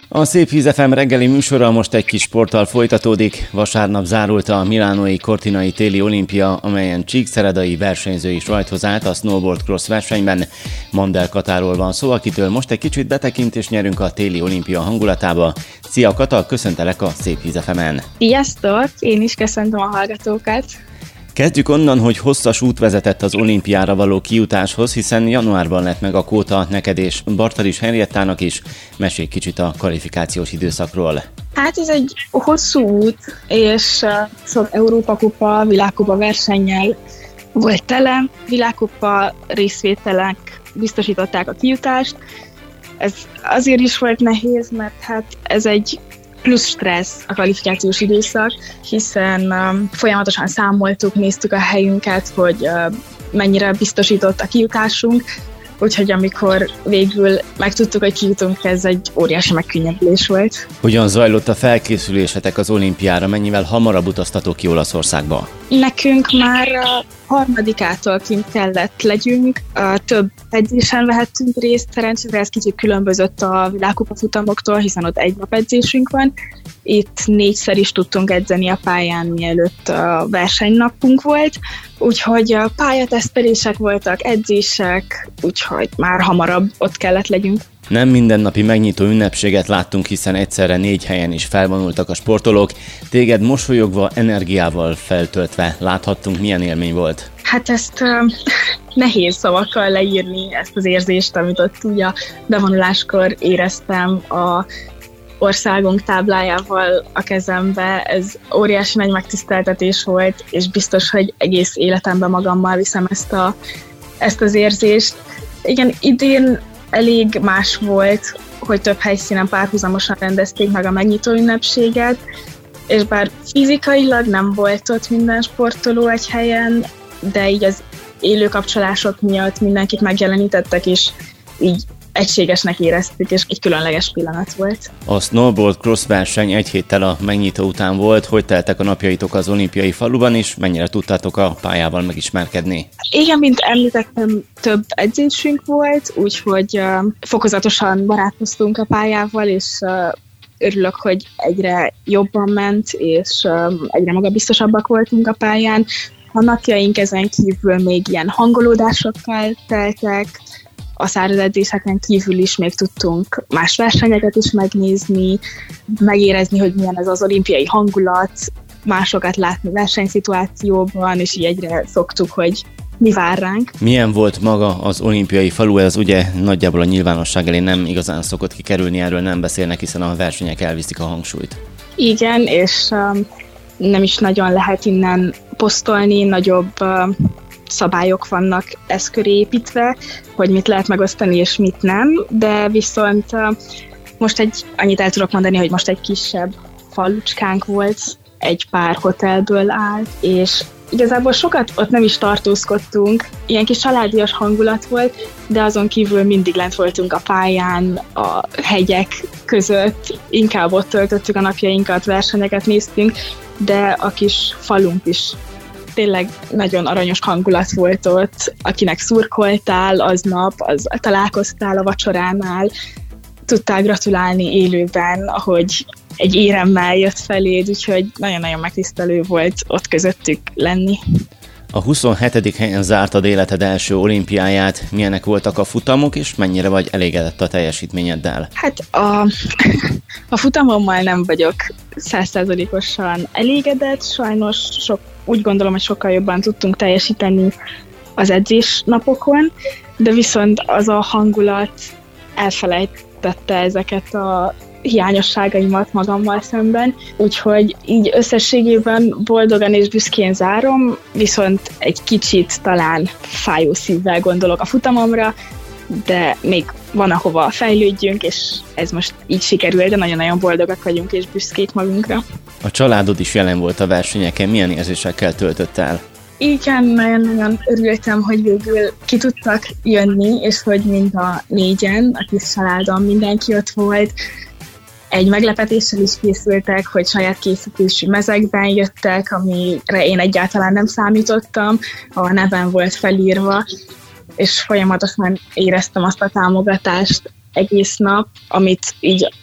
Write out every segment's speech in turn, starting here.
A Szép Víz FM reggeli műsora most egy kis sporttal folytatódik. Vasárnap zárult a milánói Cortinai téli olimpia, amelyen csíkszeredai versenyző is rajthoz állt a snowboard cross versenyben. Mandel Katáról van szó, akitől most egy kicsit betekintést nyerünk a téli olimpia hangulatába. Szia Kata, köszöntelek a Szép Víz FM-en. Sziasztok, én is köszöntöm a hallgatókat. Kezdjük onnan, hogy hosszas út vezetett az olimpiára való kijutáshoz, hiszen januárban lett meg a kóta neked és Bartalis Henriettának is. Mesélj kicsit a kvalifikációs időszakról. Hát ez egy hosszú út, és sok Európa-kupa, világkupa versennyel volt tele. Világkupa részvételek biztosították a kijutást. Ez azért is volt nehéz, mert hát ez egy plusz stressz a kvalifikációs időszak, hiszen folyamatosan számoltuk, néztük a helyünket, hogy mennyire biztosított a kijutásunk, úgyhogy amikor végül megtudtuk, hogy kijutunk, ez egy óriási megkönnyebbülés volt. Hogyan zajlott a felkészülésetek az olimpiára? Mennyivel hamarabb utaztatok ki Olaszországba? Nekünk már harmadikától kint kellett legyünk, több edzésen vehettünk részt, szerencsére ez kicsit különbözött a világkupa futamoktól, hiszen ott egy nap edzésünk van. Itt 4-szer is tudtunk edzeni a pályán, mielőtt a versenynapunk volt, úgyhogy pályatesztelések voltak, edzések, úgyhogy már hamarabb ott kellett legyünk. Nem mindennapi megnyitó ünnepséget láttunk, hiszen egyszerre 4 helyen is felvonultak a sportolók. Téged mosolyogva, energiával feltöltve láthattunk, milyen élmény volt? Hát ezt nehéz szavakkal leírni, ezt az érzést, amit ott ugye a bevonuláskor éreztem a országunk táblájával a kezembe. Ez óriási nagy megtiszteltetés volt, és biztos, hogy egész életemben magammal viszem ezt az érzést. Igen, idén elég más volt, hogy több helyszínen párhuzamosan rendezték meg a megnyitó ünnepséget, és bár fizikailag nem volt ott minden sportoló egy helyen, de így az élő kapcsolások miatt mindenkit megjelenítettek, és így egységesnek éreztük, és egy különleges pillanat volt. A snowboard cross verseny egy héttel a megnyitó után volt. Hogy teltek a napjaitok az olimpiai faluban, és mennyire tudtátok a pályával megismerkedni? Igen, mint említettem, több edzésünk volt, úgyhogy fokozatosan barátkoztunk a pályával, és örülök, hogy egyre jobban ment, és egyre magabiztosabbak voltunk a pályán. A napjaink ezen kívül még ilyen hangolódásokkal teltek, a száraz edzéseken kívül is még tudtunk más versenyeket is megnézni, megérezni, hogy milyen ez az olimpiai hangulat, másokat látni versenyszituációban, és így egyre szoktuk, hogy mi vár ránk. Milyen volt maga az olimpiai falu? Ez ugye nagyjából a nyilvánosság elé nem igazán szokott kikerülni, erről nem beszélnek, hiszen a versenyek elviszik a hangsúlyt. Igen, és nem is nagyon lehet innen posztolni, nagyobb szabályok vannak ez köré építve, hogy mit lehet megosztani és mit nem, de viszont most annyit el tudok mondani, hogy most egy kisebb falucskánk volt, egy pár hotelből áll, és igazából sokat ott nem is tartózkodtunk, ilyen kis családias hangulat volt, de azon kívül mindig lent voltunk a pályán, a hegyek között, inkább ott töltöttük a napjainkat, versenyeket néztünk, de a kis falunk is tényleg nagyon aranyos hangulat volt ott, akinek szurkoltál aznap, az találkoztál a vacsoránál, tudtál gratulálni élőben, ahogy egy éremmel jött feléd, úgyhogy nagyon-nagyon megtisztelő volt ott közöttük lenni. A 27. helyen zártad életed első olimpiáját. Milyenek voltak a futamok, és mennyire vagy elégedett a teljesítményeddel? Hát a futamommal nem vagyok 100%-osan elégedett, sajnos úgy gondolom, hogy sokkal jobban tudtunk teljesíteni az edzés napokon, de viszont az a hangulat elfelejtette ezeket a hiányosságaimat magammal szemben, úgyhogy így összességében boldogan és büszkén zárom, viszont egy kicsit talán fájó szívvel gondolok a futamomra, de még van ahova fejlődjünk, és ez most így sikerül, de nagyon-nagyon boldogak vagyunk és büszkék magunkra. A családod is jelen volt a versenyeken, milyen érzésekkel töltött el? Igen, nagyon-nagyon örültem, hogy végül ki tudtak jönni, és hogy mind a 4-en, a kis családom, mindenki ott volt. Egy meglepetéssel is készültek, hogy saját készítésű mezekben jöttek, amire én egyáltalán nem számítottam, a nevem volt felírva, és folyamatosan éreztem azt a támogatást egész nap, amit így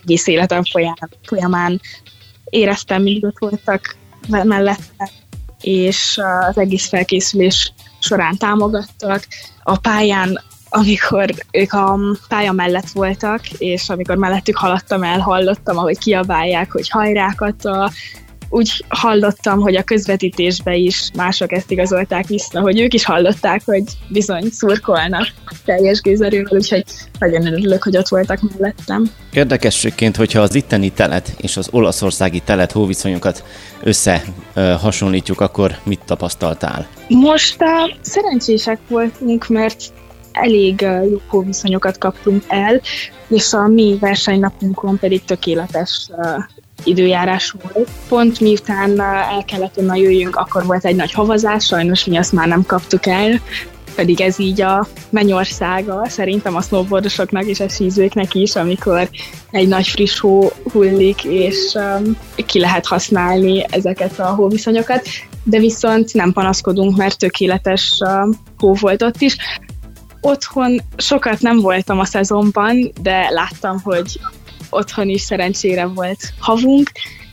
egész életem folyamán éreztem, mindig ott voltak mellette, és az egész felkészülés során támogattak. A pályán, amikor ők a pálya mellett voltak, és amikor mellettük haladtam el, hallottam, ahogy kiabálják, hogy hajrá Kata. Úgy hallottam, hogy a közvetítésben is mások ezt igazolták vissza, hogy ők is hallották, hogy bizony szurkolnak teljes gőzerővel, úgyhogy nagyon örülök, hogy ott voltak mellettem. Érdekességként, hogyha az itteni telet és az olaszországi telet hóviszonyokat összehasonlítjuk, akkor mit tapasztaltál? Most szerencsések voltunk, mert elég jó hóviszonyokat kaptunk el, és a mi versenynapunkon pedig tökéletes időjárás volt. Pont miután el kellett onnan jöjjünk, akkor volt egy nagy havazás, sajnos mi azt már nem kaptuk el, pedig ez így a mennyországa szerintem a snowboardosoknak és a sízőknek is, amikor egy nagy friss hó hullik, és ki lehet használni ezeket a hóviszonyokat, de viszont nem panaszkodunk, mert tökéletes hó volt ott is. Otthon sokat nem voltam a szezonban, de láttam, hogy otthon is szerencsére volt havunk,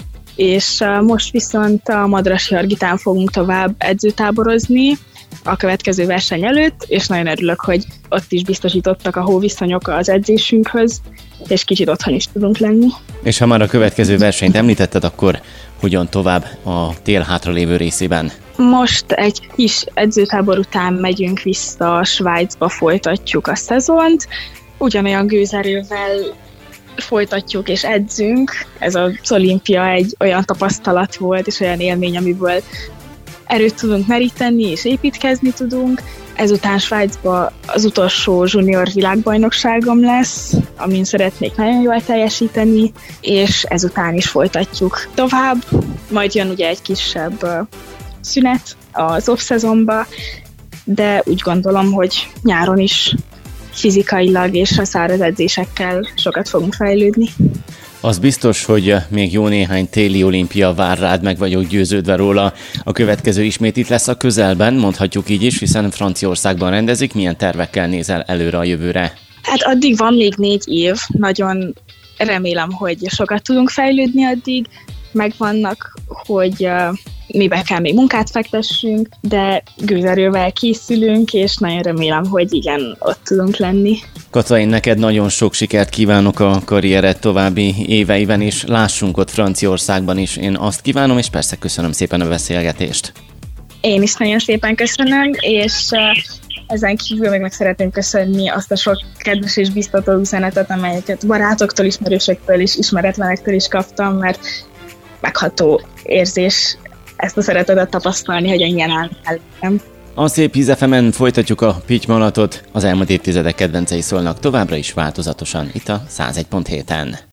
és most viszont a Madrasi Hargitán fogunk tovább edzőtáborozni a következő verseny előtt, és nagyon örülök, hogy ott is biztosítottak a hóviszonyok az edzésünkhöz, és kicsit otthon is tudunk lenni. És ha már a következő versenyt említetted, akkor hogyan tovább a tél hátralévő részében? Most egy kis edzőtábor után megyünk vissza Svájcba, folytatjuk a szezont, ugyanolyan gőzerővel folytatjuk és edzünk. Ez az olimpia egy olyan tapasztalat volt, és olyan élmény, amiből erőt tudunk meríteni, és építkezni tudunk. Ezután Svájcban az utolsó junior világbajnokságom lesz, amin szeretnék nagyon jól teljesíteni, és ezután is folytatjuk tovább. Majd jön ugye egy kisebb szünet az off-szezonba, de úgy gondolom, hogy nyáron is fizikailag és a száraz edzésekkel sokat fogunk fejlődni. Az biztos, hogy még jó néhány téli olimpia vár rád, meg vagyok győződve róla. A következő ismét itt lesz a közelben, mondhatjuk így is, hiszen Franciaországban rendezik. Milyen tervekkel nézel előre a jövőre? Hát addig van még 4 év, nagyon remélem, hogy sokat tudunk fejlődni addig, megvannak, hogy mibe kell még munkát fektessünk, de gőzerővel készülünk, és nagyon remélem, hogy igen, ott tudunk lenni. Kata, én neked nagyon sok sikert kívánok a karriered további éveiben, és lássunk ott Franciaországban is. Én azt kívánom, és persze köszönöm szépen a beszélgetést. Én is nagyon szépen köszönöm, és ezen kívül még meg szeretném köszönni azt a sok kedves és biztató üzenetet, amelyeket barátoktól, ismerősöktől és ismeretlenektől is kaptam, mert megható érzés ezt a szeretetet tapasztalni, hogy ennyien álltam. A Szép Íz FM-en folytatjuk a pitymalatot, az elmúlt évtizedek kedvencei szólnak továbbra is változatosan itt a 101.7-en.